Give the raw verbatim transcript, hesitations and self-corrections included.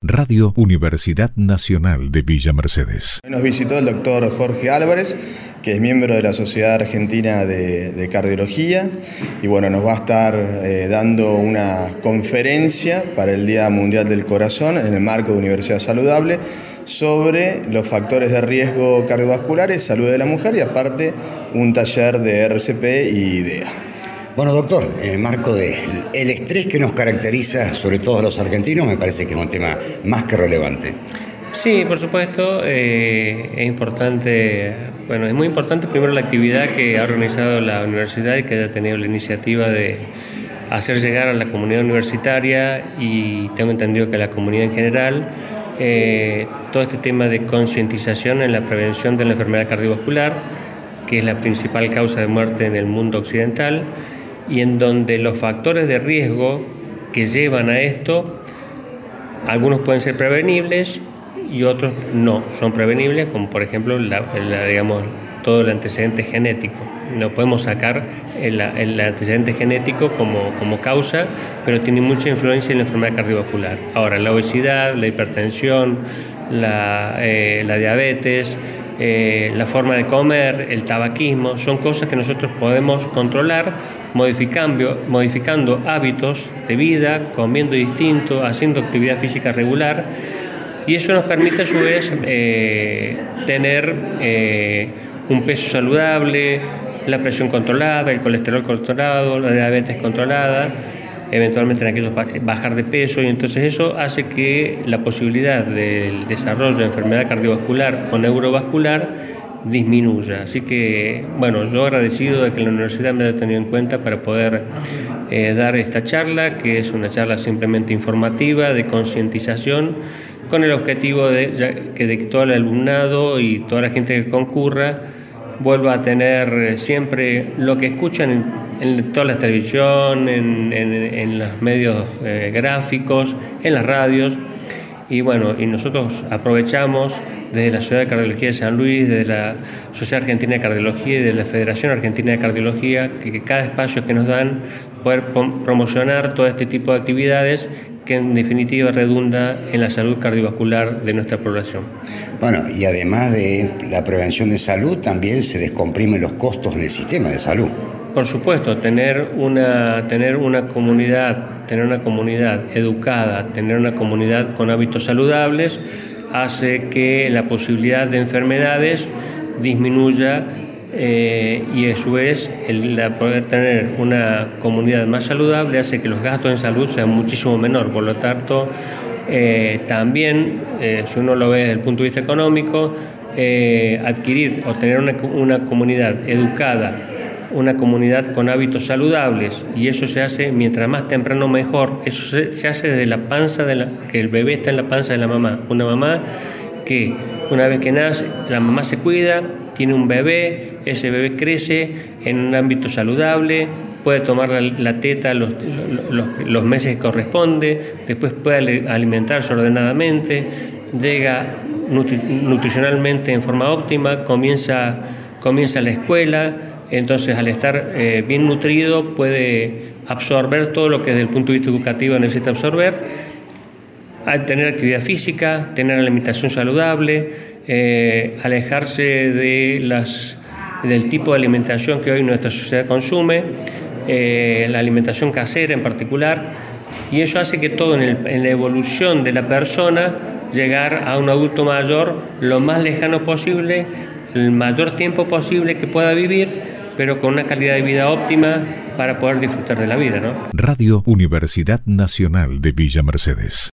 Radio Universidad Nacional de Villa Mercedes. Nos visitó el doctor Jorge Álvarez, que es miembro de la Sociedad Argentina de, de Cardiología, y bueno, nos va a estar eh, dando una conferencia para el Día Mundial del Corazón en el marco de Universidad Saludable sobre los factores de riesgo cardiovasculares, salud de la mujer y aparte un taller de R C P y I D E A. Bueno, doctor, en el marco del estrés que nos caracteriza, sobre todo a los argentinos, me parece que es un tema más que relevante. Sí, por supuesto, eh, es importante, bueno, es muy importante primero la actividad que ha organizado la universidad y que haya tenido la iniciativa de hacer llegar a la comunidad universitaria y tengo entendido que a la comunidad en general, eh, todo este tema de concientización en la prevención de la enfermedad cardiovascular, que es la principal causa de muerte en el mundo occidental, y en donde los factores de riesgo que llevan a esto, algunos pueden ser prevenibles y otros no son prevenibles, como por ejemplo la, la, digamos, todo el antecedente genético. No podemos sacar el, el antecedente genético como, como causa, pero tiene mucha influencia en la enfermedad cardiovascular. Ahora, la obesidad, la hipertensión, la, eh, la diabetes, Eh, la forma de comer, el tabaquismo, son cosas que nosotros podemos controlar modificando, modificando hábitos de vida, comiendo distinto, haciendo actividad física regular, y eso nos permite a su vez eh, tener eh, un peso saludable, la presión controlada, el colesterol controlado, la diabetes controlada, eventualmente en aquellos bajar de peso, y entonces eso hace que la posibilidad del desarrollo de enfermedad cardiovascular o neurovascular disminuya. Así que, bueno, yo agradecido de que la universidad me haya tenido en cuenta para poder eh, dar esta charla, que es una charla simplemente informativa, de concientización, con el objetivo de ya, que de que todo el alumnado y toda la gente que concurra vuelva a tener siempre lo que escuchan en, en toda la televisión, en, en, en los medios eh, gráficos, en las radios. Y bueno, y nosotros aprovechamos desde la Sociedad de Cardiología de San Luis, desde la Sociedad Argentina de Cardiología y de la Federación Argentina de Cardiología, que, que cada espacio que nos dan poder promocionar todo este tipo de actividades que en definitiva redunda en la salud cardiovascular de nuestra población. Bueno, y además de la prevención de salud, también se descomprimen los costos en el sistema de salud. Por supuesto, tener una, tener una comunidad, tener una comunidad educada, tener una comunidad con hábitos saludables, hace que la posibilidad de enfermedades disminuya eh, y a su vez el la poder tener una comunidad más saludable hace que los gastos en salud sean muchísimo menor. Por lo tanto, eh, también, eh, si uno lo ve desde el punto de vista económico, eh, adquirir o tener una, una comunidad educada, una comunidad con hábitos saludables, y eso se hace mientras más temprano mejor. Eso se, se hace desde la panza de la, que el bebé está en la panza de la mamá. Una mamá que una vez que nace, la mamá se cuida, tiene un bebé, ese bebé crece en un ámbito saludable, puede tomar la, la teta los, los, los meses que corresponde, después puede alimentarse ordenadamente, llega nutri, nutricionalmente en forma óptima, comienza, comienza la escuela. Entonces, al estar eh, bien nutrido, puede absorber todo lo que desde el punto de vista educativo necesita absorber, al tener actividad física, tener alimentación saludable, eh, alejarse de las, del tipo de alimentación que hoy nuestra sociedad consume, eh, la alimentación casera en particular, y eso hace que todo en, el, en la evolución de la persona, llegar a un adulto mayor lo más lejano posible, el mayor tiempo posible que pueda vivir, pero con una calidad de vida óptima para poder disfrutar de la vida, ¿no? Radio Universidad Nacional de Villa Mercedes.